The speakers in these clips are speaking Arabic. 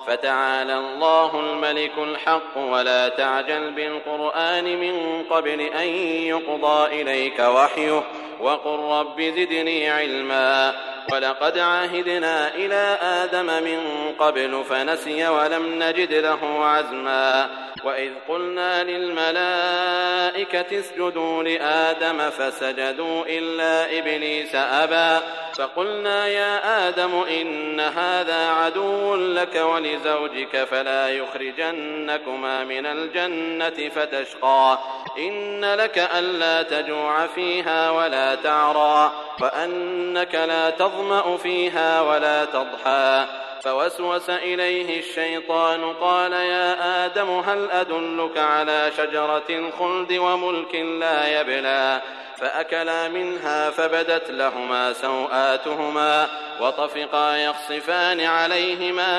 فتعالى الله الملك الحق ولا تعجل بالقرآن من قبل أن يقضى إليك وحيه وقل رب زدني علما ولقد عهدنا إلى آدم من قبل فنسي ولم نجد له عزما وإذ قلنا للملائكة اسجدوا لآدم فسجدوا إلا إبليس أبى فقلنا يا آدم إن هذا عدو لك ولزوجك فلا يخرجنكما من الجنة فتشقى إن لك ألا تجوع فيها ولا تعرى وأنك لا تظمأ فيها ولا تضحى فوسوس إليه الشيطان قال يا آدم هل أدلك على شجرة الخلد وملك لا يبلى فأكلا منها فبدت لهما سوآتهما وطفقا يخصفان عليهما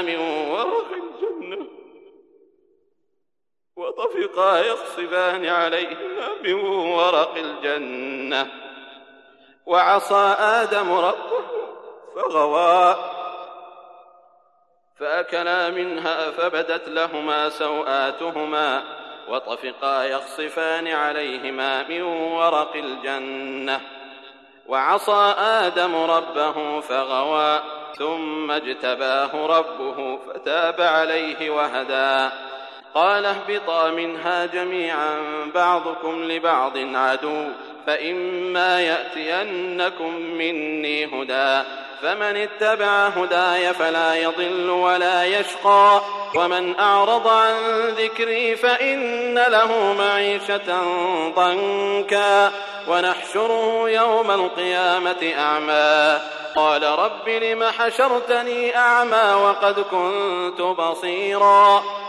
من ورق الجنة وعصى آدم ربه فغوى فأكلا منها فبدت لهما سوآتهما وطفقا يخصفان عليهما من ورق الجنة وعصى آدم ربه فغوى ثم اجتباه ربه فتاب عليه وهدى قال اهبطا منها جميعا بعضكم لبعض عدو فإما يأتينكم مني هدى فمن اتبع هداي فلا يضل ولا يشقى ومن أعرض عن ذكري فإن له معيشة ضنكا ونحشره يوم القيامة أعمى قال رب لم حشرتني أعمى وقد كنت بصيرا